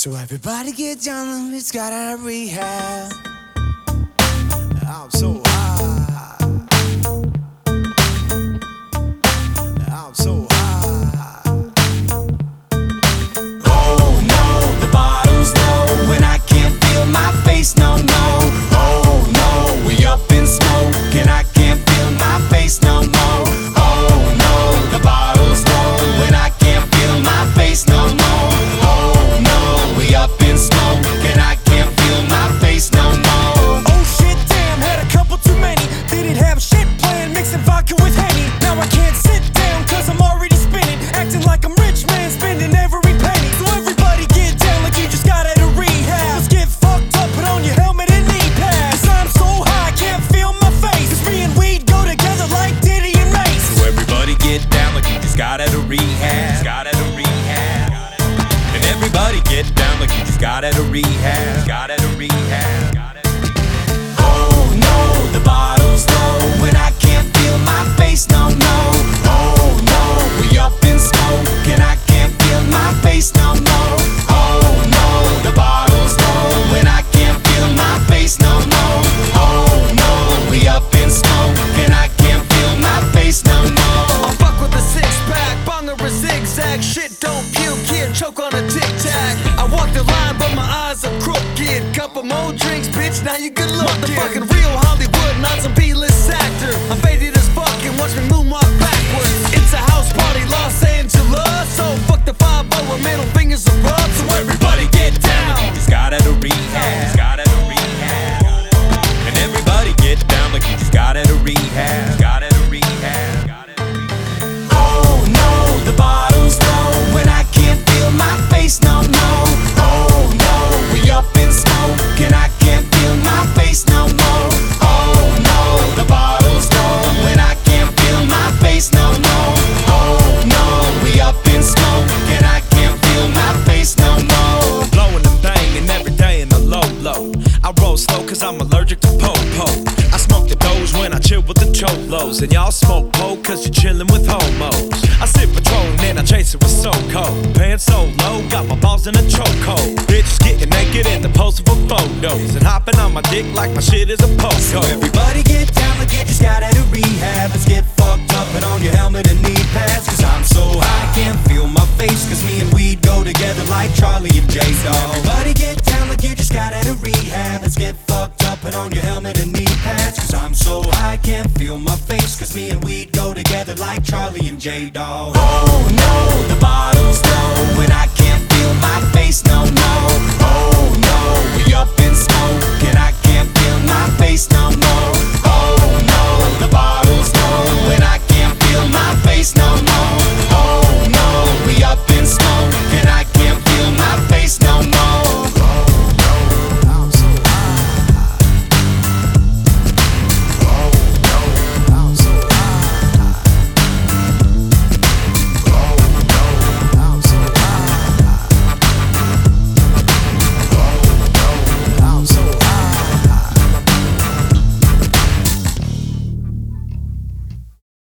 So everybody get down, it's got out of rehab. I'm so high. I'm so high. Oh no, the bottle's low when I can't feel my face, no, no. Oh no, we up in smoke and I can't feel my face no more. Oh no, the bottle's low when I can't feel my face no more. Oh no, we up in smoke and I can't feel my face no more. Oh shit, damn, had a couple too many. Didn't have shit planned, mixing vodka with Henny. Now I can't sit down cause I'm already spinning, acting like I'm rich man, spending every penny. So everybody get down like you just got out of rehab. Let's get fucked up, put on your helmet and knee pads. Cause I'm so high, can't feel my face. Cause me and weed go together like Diddy and Mace. So everybody get down like you just got out of rehab. Got out of rehab. And everybody get down like you just got out of rehab. Got out of rehab. Oh no, the bottle's low when I can't feel my face, no, no. Oh no, we up in smoke and I can't feel my face no more. Oh no, the bottle's low when I can't feel my face no more. Oh no, we up in smoke and I can't feel my face no more. I fuck with a six-pack, bong or a zigzag. Shit don't puke here, choke on a tic-tac. I walk the line but my eyes are crooked. Couple more drinks, bitch, now you good looking. Motherfucking real Hollywood, not some B-list actor. I'm faded as fuck and watch me moonwalk backwards. It's a house party, Los Angeles. So fuck the 5-0 and middle fingers are up. So everybody get down. Just got out of rehab. Got out of rehab. And everybody get down like you just got out of rehab. Got out of rehab. Oh no, the bottle's low when I can't feel my face, no, no. Oh no, we up in smoke and I can't feel my face no more. Oh no, the bottle's low when I can't feel my face no more. Oh no, we up in smoke and I can't feel my face no more. Blowing and banging every day in the low. I roll slow cause I'm allergic to po-po. I smoke the doge when I chill with the cholos. And y'all smoke po cause you're chillin' with homos. I sip Patron and I chase it with so cold. Pants so low, got my balls in a chokehold. Bitches getting naked and the posing for photos. And hopping on my dick like my shit is a post. So everybody get down like you just got out of rehab. Let's get fucked up and on your helmet and knee pads. Cause I'm so high, I can't feel my face. Cause me and weed go together like Charlie and J-Dog. Everybody get down like you just got out of rehab. Let's get fucked up and on your helmet and knee pads. Cause I'm so high, I can't feel my face. Cause me and weed go together like Charlie and J-Dog. Oh no, the bottle's low when I can't feel my face no